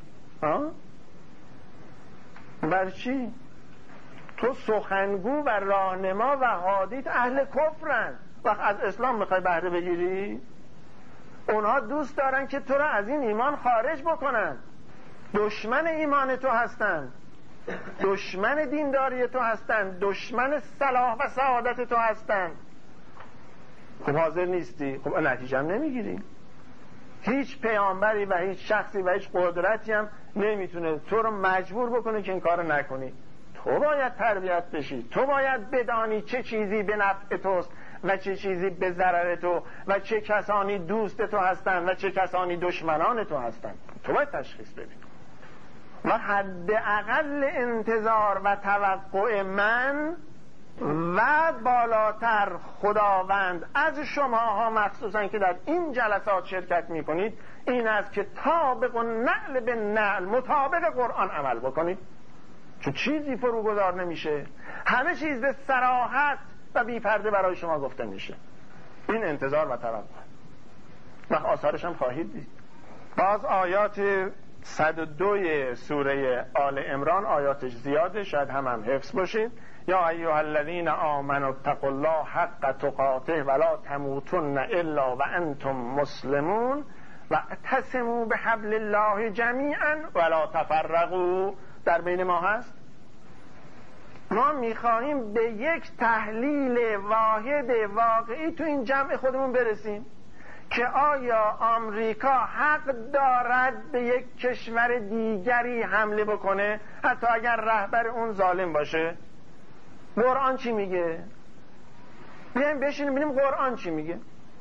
بر چی؟ تو سخنگو و راهنما و هادیت اهل کفرن، وقت از اسلام میخوای بهره بگیری؟ اونها دوست دارن که تو رو از این ایمان خارج بکنن. دشمن ایمان تو هستن، دشمن دینداری تو هستن، دشمن صلاح و سعادت تو هستن. خب حاضر نیستی، خب نتیجه هم نمیگیری. هیچ پیامبری و هیچ شخصی و هیچ قدرتی هم نمیتونه تو رو مجبور بکنه که این کار نکنی. تو باید تربیت بشی، تو باید بدانی چه چیزی به نفع توست و چه چیزی به ضرر تو و چه کسانی دوست تو هستن و چه کسانی دشمنان تو هستن. تو باید تشخیص بدی. و حداقل انتظار و توقع من و بالاتر خداوند از شماها مخصوصا که در این جلسات شرکت میکنید این است که طابق و نعل به نعل مطابق قرآن عمل بکنید، چون چیزی فروگذار نمیشه، همه چیز به صراحت و بی پرده برای شما گفته میشه. این انتظار و توقع و آثارش هم خواهید دید. باز آیات 102 سوره آل عمران آیاتش زیاده، شاید هم حفظ باشید. یا ایها الذین آمنوا اتقوا الله حق تقاته ولا تموتن الا وانتم مسلمون واعتصموا بحبل الله جمیعا ولا تفرقوا. در بین ما هست. ما میخواهیم به یک تحلیل واحد واقعی تو این جمع خودمون برسیم که آیا آمریکا حق دارد به یک کشور دیگری حمله بکنه حتی اگر رهبر اون ظالم باشه؟ قرآن چی میگه؟ بیایم بشینیم ببینیم قرآن چی میگه.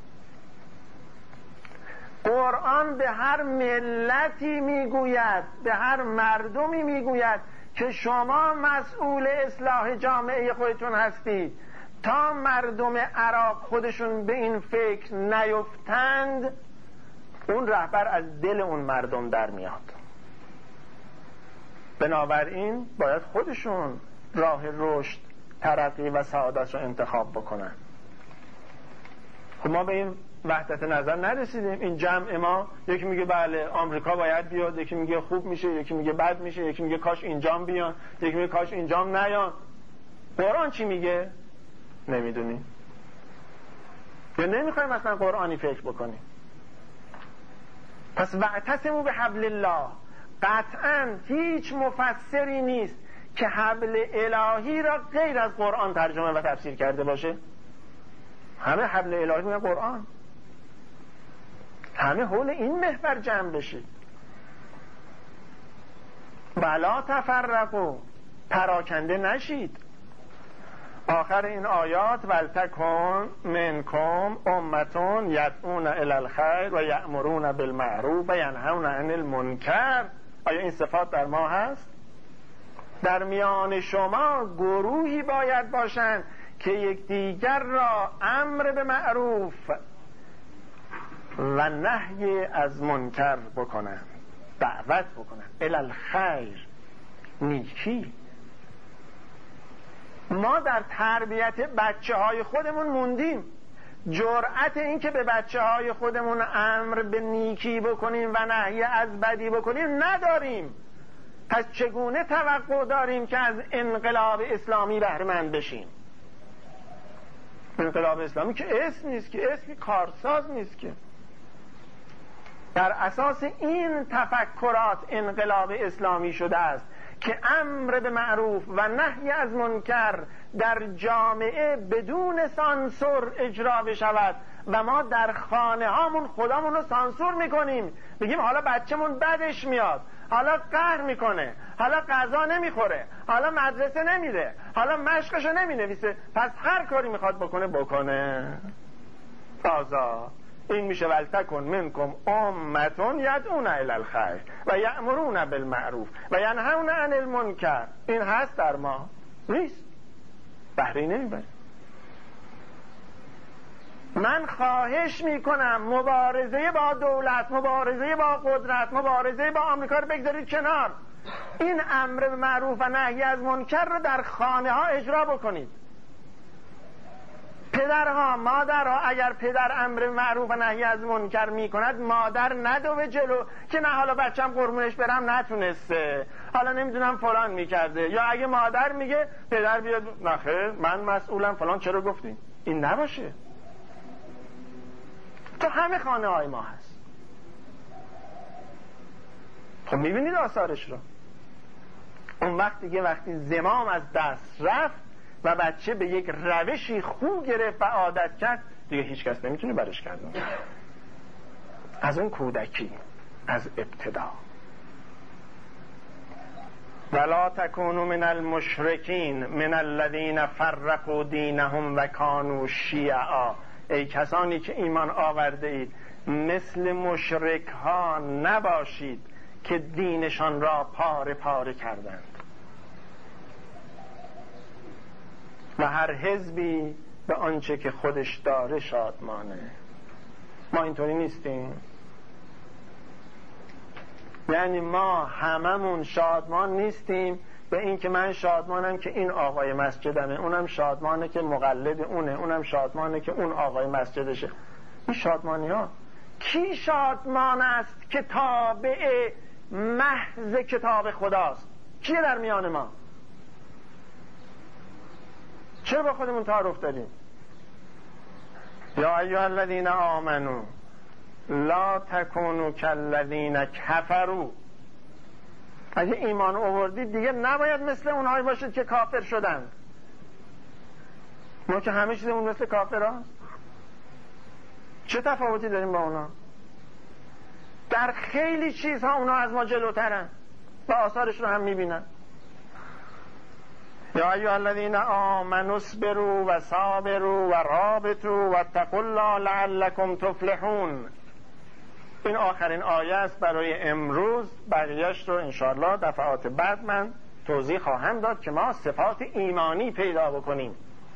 قرآن به هر ملتی میگوید، به هر مردمی میگوید که شما مسئول اصلاح جامعه خودتون هستید. تا مردم عراق خودشون به این فکر نیفتند اون رهبر از دل اون مردم در میاد. بنابراین باید خودشون راه رشد، ترقی و سعادت رو انتخاب بکنن. خب ما به این وحدت نظر نرسیدیم. این جمع ما یکی میگه بله آمریکا باید بیاد، یکی میگه خوب میشه، یکی میگه بد میشه، یکی میگه کاش اینجام بیان، یکی میگه کاش اینجام نیان. قرآن چی میگه؟ نمیدونیم یا نمیخوایم اصلا قرآنی فکر بکنیم. پس واعتصموا بحبل الله، قطعا هیچ مفسری نیست که حبل الهی را غیر از قرآن ترجمه و تفسیر کرده باشه. همه حبل الهی میگن قرآن، همه حول این محور جمع بشید. ولا تفرقوا، پراکنده نشید. آخر این آیات ولتکن منکم امتون یدعون الی الخیر و یأمرون بالمعروف و ینهون عن المنکر. آیا این صفات در ما هست؟ در میان شما گروهی باید باشند که یکدیگر را امر به معروف و نهی از منکر بکنند، دعوت بکنند الی الخیر، نیکی. ما در تربیت بچه های خودمون موندیم. جرأت این که به بچه های خودمون امر به نیکی بکنیم و نهی از بدی بکنیم نداریم. پس چگونه توقع داریم که از انقلاب اسلامی بهره مند بشیم؟ انقلاب اسلامی که اسم نیست، که اسمی کارساز نیست، که در اساس این تفکرات انقلاب اسلامی شده است که امر به معروف و نهی از منکر در جامعه بدون سانسور اجرا بشود و ما در خانه هامون خودمون رو سانسور میکنیم. بگیم حالا بچه‌مون بدش میاد، حالا قهر میکنه، حالا غذا نمیخوره، حالا مدرسه نمیره، حالا مشقشو نمینویسه، پس هر کاری میخواد بکنه. تازه این میشه ولتکن منکم امتون یدعون الی الخیر و یأمرون بالمعروف و ینهون عن المنکر. این هست در ما؟ نیست. بهره نمیبره. من خواهش میکنم مبارزه با دولت، مبارزه با قدرت، مبارزه با آمریکا رو بگذارید کنار. این امر به معروف و نهی از منکر رو در خانه ها اجرا بکنید. پدرها، مادرها، اگر پدر امر معروف و نهی از منکر میکند مادر ندوه جلو که نه حالا بچم قربونش برم نتونسته، حالا نمیدونم فلان میکرده. یا اگه مادر میگه پدر بیاد نخیر من مسئولم فلان چرا گفتی؟ این نباشه. تو همه خانه های ما هست، خب میبینید آثارش رو. اون وقت دیگه وقتی زمام از دست رفت و بچه به یک روشی خو گرفت و عادت کرد، دیگه هیچ کس نمیتونه برش گردونه. از اون کودکی، از ابتدا. ولا تکونوا من المشرکین من الذین فرقوا دینهم و کانوا شیعا. ای کسانی که ایمان آورده اید مثل مشرک ها نباشید که دینشان را پاره پاره کردند و هر حزبی به آنچه که خودش داره شادمانه. ما اینطوری نیستیم. یعنی ما هممون شادمان نیستیم به این که من شادمانم که این آقای مسجدمه، اونم شادمانه که مقلد اونه، اونم شادمانه که اون آقای مسجدشه. این شادمانی ها. کی شادمان است که تابع محض کتاب خداست؟ کیه در میان ما؟ چرا با خودمون تعارف داریم؟ یا ایها الذین آمنو لا تکونوا کالذین کفروا. اگه ایمان آوردید دیگه نباید مثل اونهایی باشید که کافر شدند. ما که همه چیزمون مثل کافر هست. چه تفاوتی داریم با اونا؟ در خیلی چیزها اونا از ما جلوترن و آثارش رو هم میبینن. یا ایها الذین آمنوا اصبروا و صابروا و رابطوا واتقوا الله لعلکم تفلحون. این آخرین آیه است برای امروز. بقیه‌اش رو انشاءالله دفعات بعد من توضیح خواهم داد که ما صفات ایمانی پیدا بکنیم.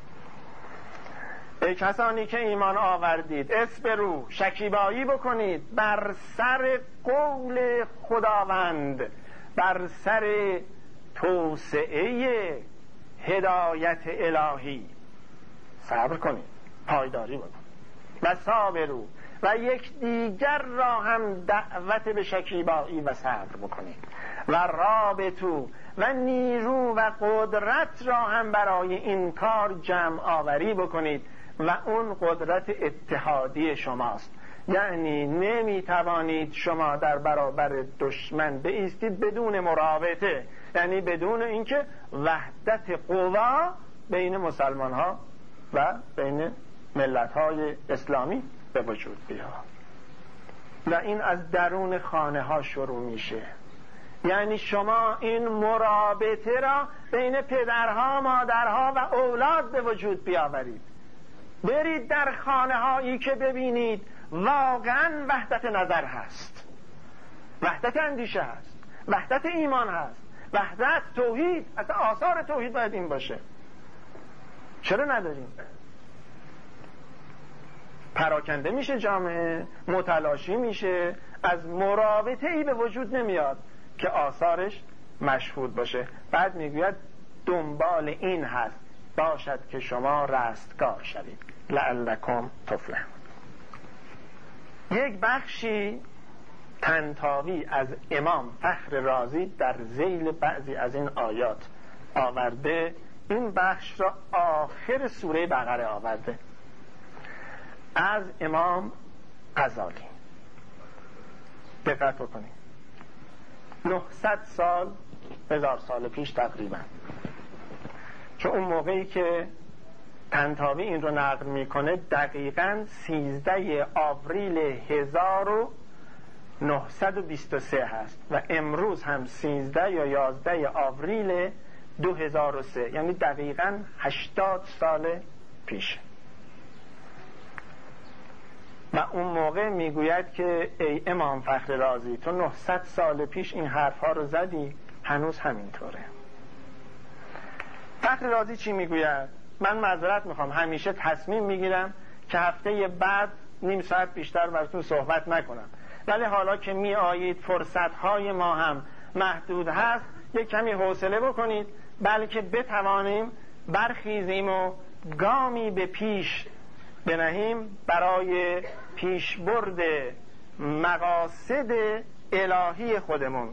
ای کسانی که ایمان آوردید اصبروا، شکیبایی بکنید بر سر قول خداوند، بر سر توسعه هدایت الهی صبر کنید، پایداری بکنید. و صابروا، و یک دیگر را هم دعوت به شکیبایی و صبر بکنید. و رابطو، و نیرو و قدرت را هم برای این کار جمع آوری بکنید و اون قدرت اتحادی شماست. یعنی نمیتوانید شما در برابر دشمن بایستید بدون مرابطه، یعنی بدون اینکه وحدت قوا بین مسلمان ها و بین ملت های اسلامی به وجود بیاد. و این از درون خانه ها شروع میشه. یعنی شما این مرابطه را بین پدرها، مادرها و اولاد به وجود بیاورید. برید در خانه هایی که ببینید واقعا وحدت نظر هست، وحدت اندیشه هست، وحدت ایمان هست، وحدت توحید. اصلا آثار توحید باید این باشه. چرا نداریم؟ پراکنده میشه جامعه، متلاشی میشه، از مرابطه ای به وجود نمیاد که آثارش مشهود باشه. بعد میگوید دنبال این هست باشد که شما رستگار شوید لعلکم تفلحون. یک بخشی طنطاوی از امام فخر رازی در ذیل بعضی از این آیات آورده. این بخش را آخر سوره بقره آورده از امام غزالی. دقت بکنید. 900 سال 1000 سال پیش تقریبا، چون اون موقعی که طنطاوی این رو نقل میکنه دقیقاً 13 آوریل 1923 هست و امروز هم 13 یا 11 آوریل 2003، یعنی دقیقاً 80 سال پیش. و اون موقع میگوید که ای امام فخر رازی، تو 900 سال پیش این حرفها رو زدی، هنوز همینطوره. فخر رازی چی میگوید؟ من معذرت میخوام، همیشه تصمیم میگیرم که هفته بعد نیم ساعت بیشتر براتون صحبت نکنم، ولی حالا که می آیید فرصتهای ما هم محدود هست، یک کمی حوصله بکنید بلکه بتوانیم برخیزیم و گامی به پیش بنهیم برای پیشبرد مقاصد الهی خودمون.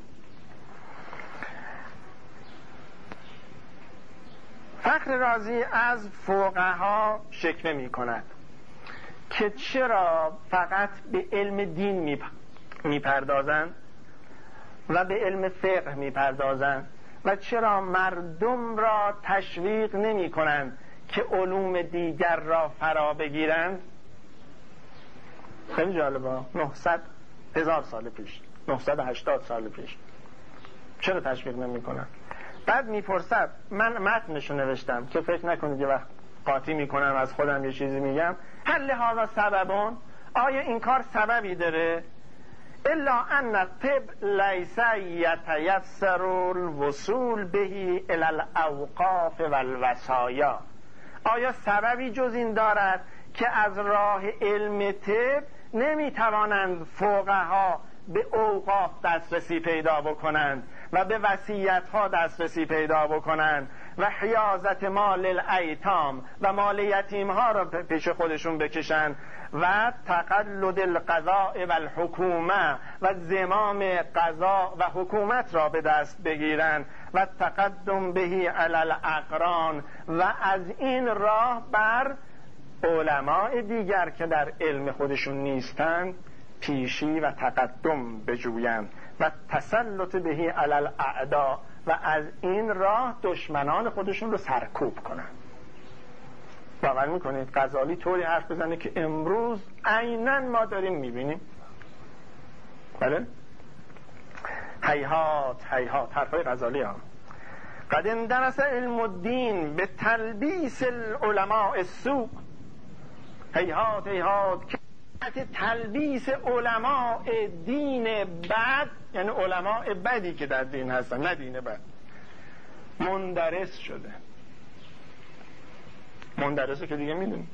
فخر رازی از فقها شکوه می کند که چرا فقط به علم دین میپردازند و به علم فقه میپردازند و چرا مردم را تشویق نمی کنند که علوم دیگر را فرا بگیرند؟ خیلی جالبه. 900,000 سال پیش، 980 سال پیش چرا تشویق نمی کنند؟ بعد میپرسد، من متنشو نوشتم که فکر نکنید یه وقت قاطی میکنم از خودم یه چیزی میگم. هل هذا سببون؟ آیا این کار سببی داره؟ الا ان الطب لیس یتیسر الوصول به الی الاوقاف والوصایا. آیا سببی جز این دارد که از راه علم طب نمیتوانند فقها به اوقاف دسترسی پیدا بکنند و به وصیت‌ها دسترسی پیدا بکنند و حیازت مال الایتام و مال یتیم‌ها را پیش خودشون بکشند و تقلد القضاء و الحکومه و زمام قضا و حکومت را به دست بگیرند و تقدم بهی علی الاقران و از این راه بر علماء دیگر که در علم خودشون نیستند پیشی و تقدم بجویند و تسلط بهی علی الاعداء و از این راه دشمنان خودشون رو سرکوب کنند. باور میکنید غزالی طوری حرف بزنه که امروز عیناً ما داریم میبینیم؟ بله؟ هیهات هیهات، حرفای غزالی ها. قد اندرس علم الدین به تلبیس العلماء السوء. هیهات هیهات که تلبیس علماء دین بد، یعنی علماء بدی که در دین هستن، نه دین بد، مندرس شده. مندرسه که دیگه میدونی.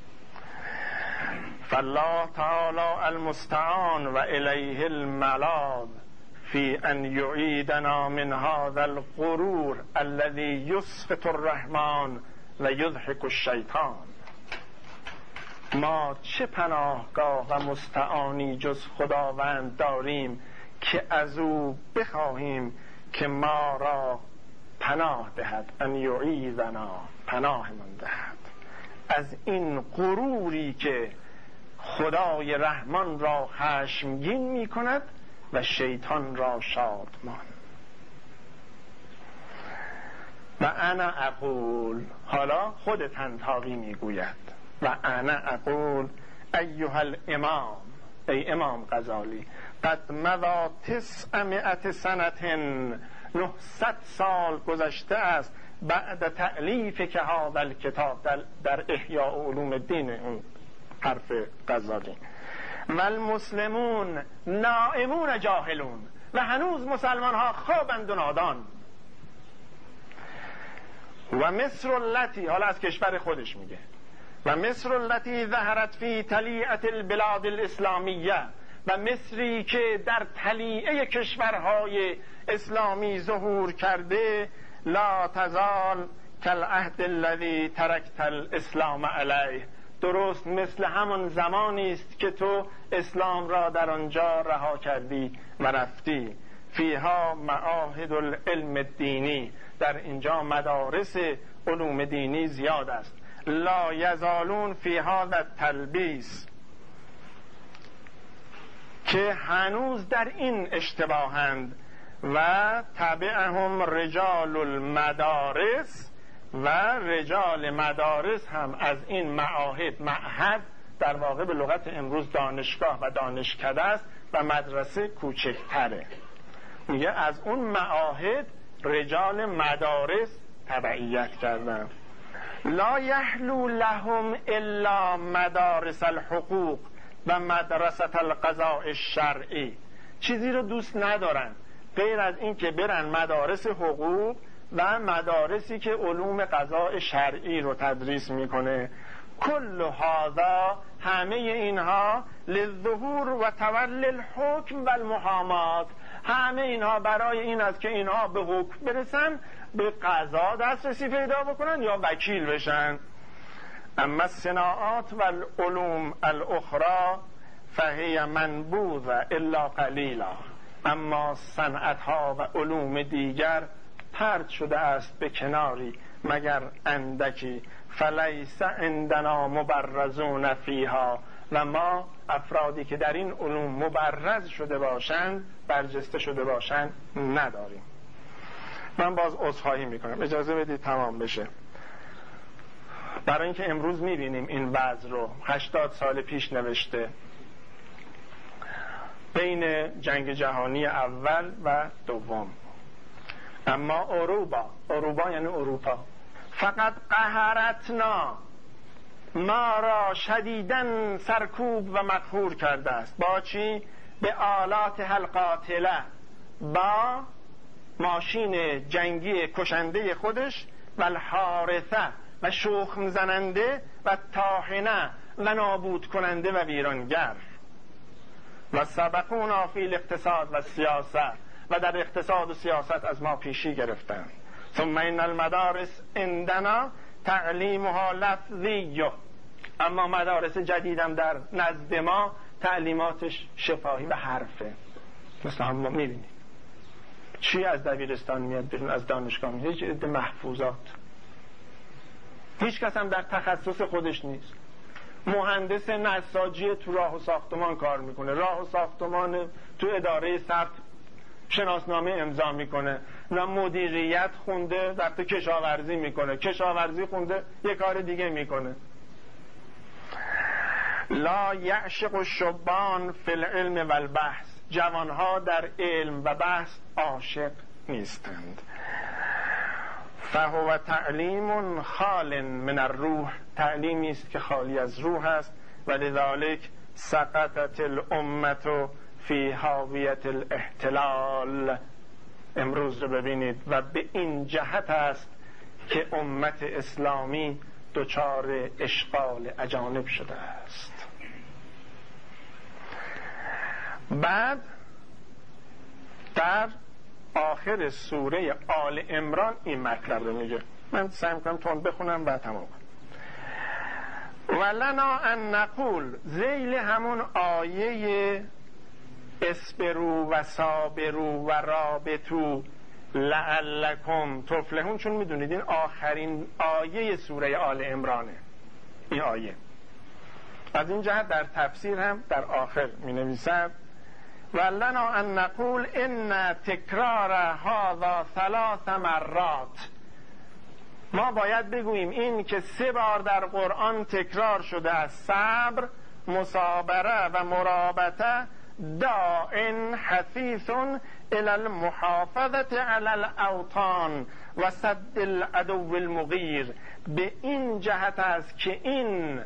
فالله تعالی المستعان و الیه الملاذ فی ان یعیدنا من هذا الغرور الذي یسخط الرحمن و یضحک الشیطان. ما چه پناهگاه و مستعانی جز خداوند داریم که از او بخواهیم که ما را پناه دهد، ان یعیذنا، پناهمان دهد از این غروری که خدای رحمان را خشمگین می کند و شیطان را شادمان. و انا اقول، حالا خود طنطاوی می گوید، و انا اقول ایها الامام، ای امام غزالی، قد مضى 900 سنة، 900 سال گذشته است بعد تألیف که هذا الکتاب، در احیاء علوم الدین، اون حرف غزالی. و المسلمون نائمون جاهلون، و هنوز مسلمان ها خوابند و نادان. و مصر التي، حالا از کشور خودش میگه، و مصر التي ظهرت فی طلیعة البلاد الاسلامیه، و مصری که در طلیعه کشورهای اسلامی ظهور کرده، لا تزال کالعهد الذی ترکت الاسلام علیه، درست مثل همان زمانی است که تو اسلام را در آنجا رها کردی و رفتی. فیها معاهد العلم الدینی، در اینجا مدارس علوم دینی زیاد است. لا یزالون فی هذا التلبیس، که هنوز در این اشتباهند. و تبعهم رجال المدارس، و رجال مدارس هم از این معاهد، معهد در واقع به لغت امروز دانشگاه و دانشکده است و مدرسه کوچکتره، میگه از اون معاهد رجال مدارس تبعیت کردن. لا یحلو لهم الا مدارس الحقوق و مدرسه القضاء الشرعی، چیزی رو دوست ندارن غیر از این که برن مدارس حقوق و مدارسی که علوم قضاء شرعی رو تدریس میکنه. کل هذا، همه اینها، للظهور و تولی الحکم و المحامات، همه اینها برای این است که اینها به حکم برسن، به قضا دسترسی پیدا بکنن یا وکیل بشن. اما الصناعات و العلوم الاخرى فهی منبوذه الا قلیلا، اما صنعتها و علوم دیگر پرت شده است به کناری مگر اندکی. فلیس عندنا مبرزون فیها و ما افرادی که در این علوم مبرز شده باشند، برجسته شده باشند نداریم. من باز عذرخواهی میکنم، اجازه بدید تمام بشه. برای اینکه امروز میبینیم این وضع رو 80 سال پیش نوشته بین جنگ جهانی اول و دوم. اما اروپا یعنی اروپا، فقط قهرتنا، ما را شدیداً سرکوب و مقهور کرده است. با چی؟ به آلات القاتله، با ماشین جنگی کشنده خودش، و الحارثه و شخم زننده، و طاحنه و نابود کننده و ویرانگر، و سبقونا فی الاقتصاد و سیاست، و در اقتصاد و سیاست از ما پیشی گرفتند. ثم این المدارس عندنا تعلیمها لفظیه، اما مدارس جدیدم در نزد ما تعلیماتش شفاهی و حرفه. مثل هم ما میبینیم چی از دبیرستان میاد بیرون، از دانشگاه میاد، هیچ عده محفوظات، هیچ کس هم در تخصص خودش نیست. مهندس نساجی تو راه و ساختمان کار میکنه، راه و ساختمان تو اداره ثبت شناسنامه امضا میکنه، نه مدیریت خونده رفته کشاورزی میکنه، کشاورزی خونده یه کار دیگه میکنه. لا یعشق الشبان فی العلم و البحث، جوانها در علم و بحث عاشق نیستند. فهو تعلیم خال من الروح، تعلیمی است که خالی از روح است. ولذلك سقطت الامه فی حاویت الاحتلال. امروز رو ببینید و به این جهت است که امت اسلامی دچار اشغال اجانب شده است. بعد در آخر سوره آل عمران این مطلب رو میگه. من سعی میکنم تون بخونم و تمام. ولنا ان نقول، ذیل همون آیه اسبرو و صابرو و رابطو لعلکم تفلحون، چون میدونید این آخرین آیه سوره آل عمرانه. این آیه از این جهت در تفسیر هم در آخر می نویسد ولنا ان نقول ان تکرار هذا 3 مرات، ما باید بگوییم این که 3 بار در قرآن تکرار شده است، صبر، مصابره و مرابطه، داعن حثیث الى المحافظه علی الاوطان و صد العدو المغیر، به این جهت است که این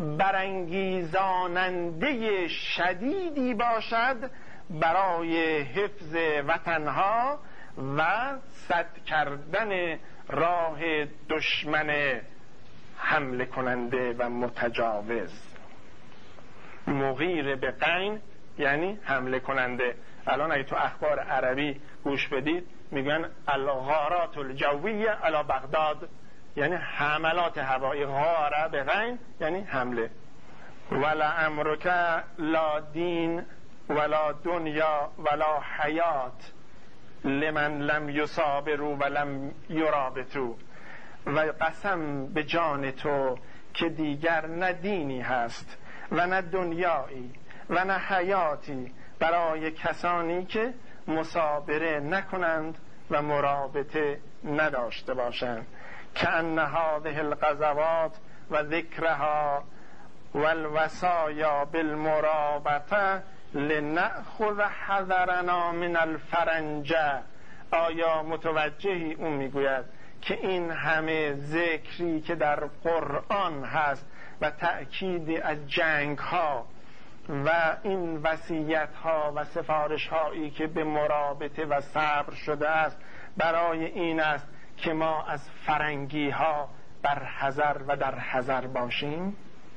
برانگیزاننده شدیدی باشد برای حفظ وطنها و سد کردن راه دشمن حمله کننده و متجاوز. مغیر به قین یعنی حمله کننده. الان اگه تو اخبار عربی گوش بدید میگن الغارات الجویه علی بغداد، یعنی حملات هوایی. غاره به غین یعنی حمله. ولا امرک لا دین ولا دنیا ولا حیات لمن لم یصابروا ولم یرابطوا، و قسم به جان تو که دیگر نه دینی هست و نه دنیایی و نه حیاتی برای کسانی که مصابره نکنند و مرابطه نداشته باشند. کأن هذه الغزوات و ذکرها والوصایا بالمرابطه لنأخذ حذرنا من الفرنجه. آیا متوجهی؟ اون میگوید که این همه ذکری که در قرآن هست و تأکید از جنگ ها و این وصیت ها و سفارش هایی که به مرابطه و صبر شده است، برای این است که ما از فرنگی ها بر حذر و در حذر باشیم.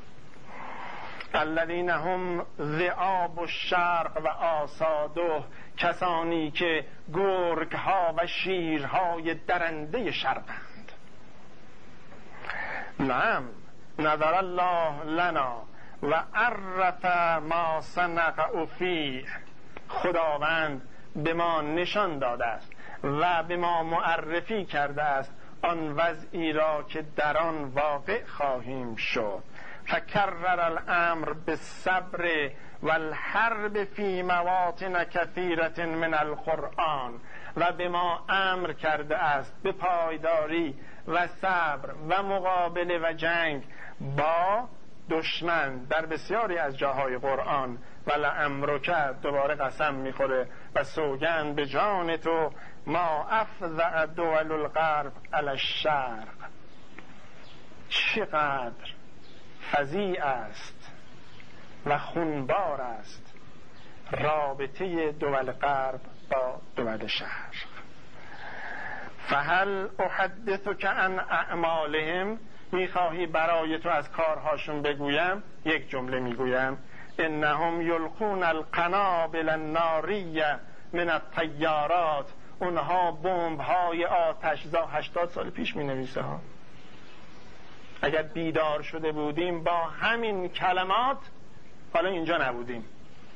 الذین هم ذئاب الشرق و آساده، کسانی که گرگ ها و شیرهای درنده شرقند. نعم نظر الله لنا و عرف ما سنقع فیه، خداوند به ما نشان داده است و به ما معرفی کرده است آن وضعی را که در آن واقع خواهیم شد. فکرر الامر بالصبر والحرب فی مواطن کثیرة من القرآن، و به ما امر کرده است به پایداری و صبر و مقابله و جنگ با دشمن در بسیاری از جاهای قرآن. و لعمرک، دوباره قسم میخوره و سوگند به جان تو، ما افضع دول الغرب علی الشرق، چقدر فظیع است و خونبار است رابطه دول غرب با دول شرق. فهل احدثک عن اعمالهم، میخواهی برای تو از کارهاشون بگویم؟ یک جمله میگویم: انهم یلقون القنابل الناریه من الطیارات، اونها بمب‌های آتشزا. 80 سال پیش مینویسه ها. اگر بیدار شده بودیم با همین کلمات حالا اینجا نبودیم.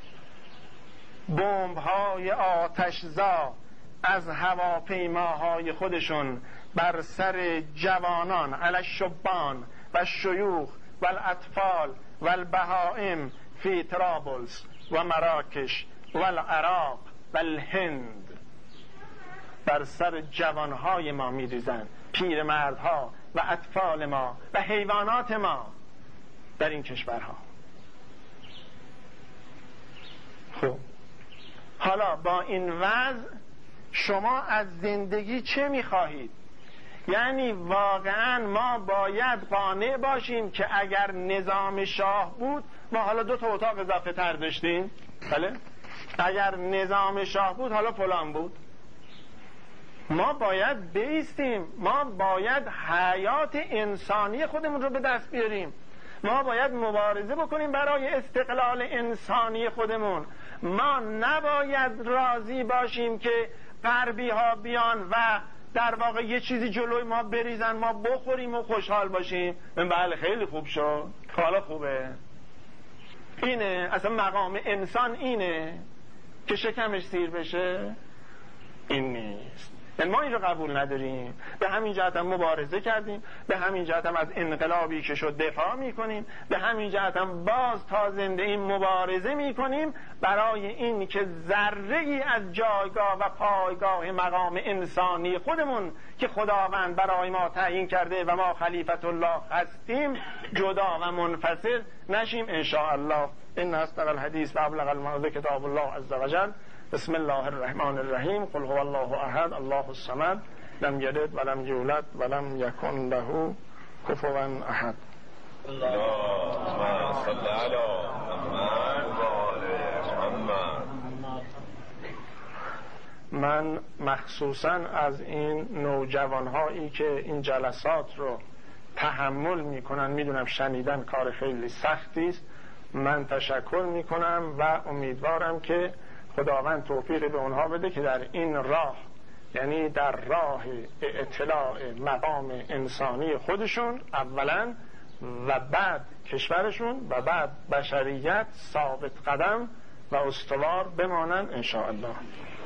بمب‌های آتشزا از هواپیماهای خودشون بر سر جوانان، علی الشبان و الشیوخ و الاطفال و البهائم فی طرابلس و مراکش و العراق و الهند، بر سر جوانهای ما میریزن، پیرمردها و اطفال ما و حیوانات ما در این کشورها. خب حالا با این وضع شما از زندگی چه میخواهید؟ یعنی واقعا ما باید قانع باشیم که اگر نظام شاه بود ما حالا 2 تا اتاق اضافه تر داشتیم. بله، اگر نظام شاه بود حالا فلان بود. ما باید بایستیم، ما باید حیات انسانی خودمون رو به دست بیاریم، ما باید مبارزه بکنیم برای استقلال انسانی خودمون. ما نباید راضی باشیم که غربی ها بیان و در واقع یه چیزی جلوی ما بریزن، ما بخوریم و خوشحال باشیم. بله خیلی خوب شد، حالا خوبه. اینه اصلا مقام انسان، اینه که شکمش سیر بشه؟ این نیست. ما این رو قبول نداریم. به همین جهت هم مبارزه کردیم، به همین جهت هم از انقلابی که شد دفاع میکنیم، به همین جهت هم باز تا زنده این مبارزه میکنیم برای این که ذره ای از جایگاه و پایگاه مقام انسانی خودمون که خداوند برای ما تعیین کرده و ما خلیفت الله هستیم جدا و منفصل نشیم ان شاء الله. ان اصدق الحدیث و ابلغ الموعظه کتاب الله عز وجل. بسم الله الرحمن الرحیم. قل هو الله احد الله الصمد لم یلد ولم یولد ولم یکن له کفوا احد. اللهم صل علی محمد و آل محمد. من مخصوصا از این نوجوانهایی که این جلسات رو تحمل میکنن، میدونم شنیدن کار خیلی سختی است، من تشکر میکنم و امیدوارم که خداوند توفیق به اونها بده که در این راه، یعنی در راه اطلاع مقام انسانی خودشون اولا و بعد کشورشون و بعد بشریت ثابت قدم و استوار بمانند ان شاء الله.